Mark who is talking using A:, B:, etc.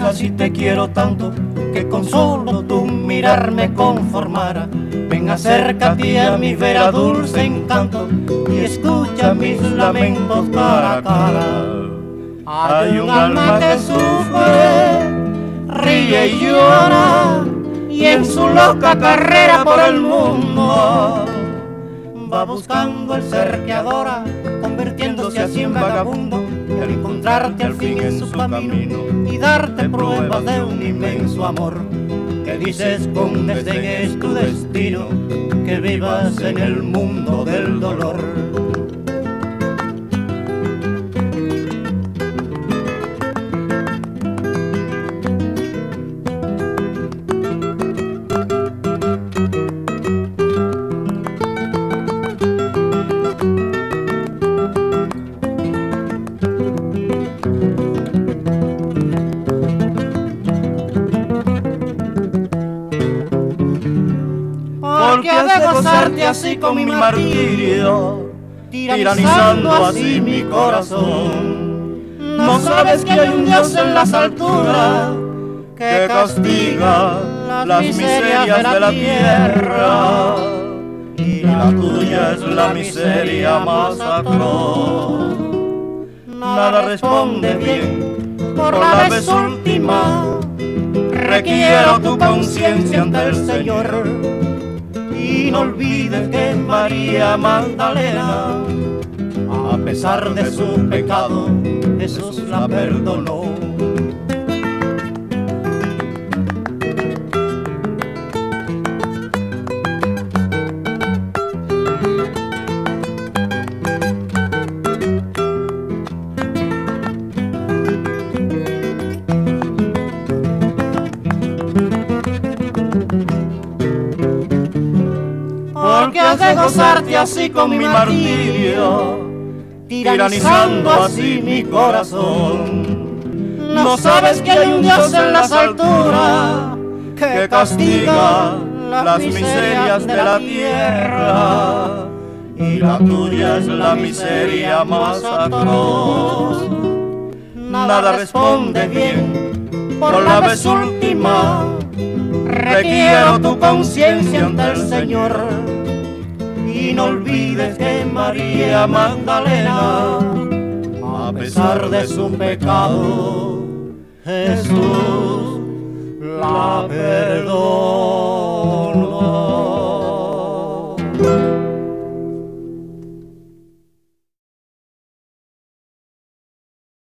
A: Magdalena, si te quiero tanto que con solo tu mirar me conformara. Ven, acércate a mi vera dulce encanto y escucha mis lamentos cara a cara. Hay un alma que sufre, ríe y llora, y en su loca carrera por el mundo va buscando el ser que adora, convirtiéndose así en vagabundo, y al encontrarte al fin en su camino y darte pruebas de un inmenso amor, que dices con desdén es tu destino, que vivas en el mundo del dolor. Porque has de gozarte así con mi martirio, tiranizando así mi corazón. No sabes que hay un Dios en las alturas que castiga las miserias de la tierra, y la tuya es la miseria más atroz. Nada responde bien por la vez última, requiero tu conciencia ante el Señor. Y no olvides que María Magdalena, a pesar de su pecado, Jesús la perdonó. Porque has de gozarte así con mi martirio, tiranizando así mi corazón. No sabes que hay un Dios en las alturas que castiga las miserias de la tierra, y la tuya es la miseria más atroz. Nada responde bien por la vez última, requiero tu conciencia ante el Señor. Y no olvides que María Magdalena, a pesar de su pecado, Jesús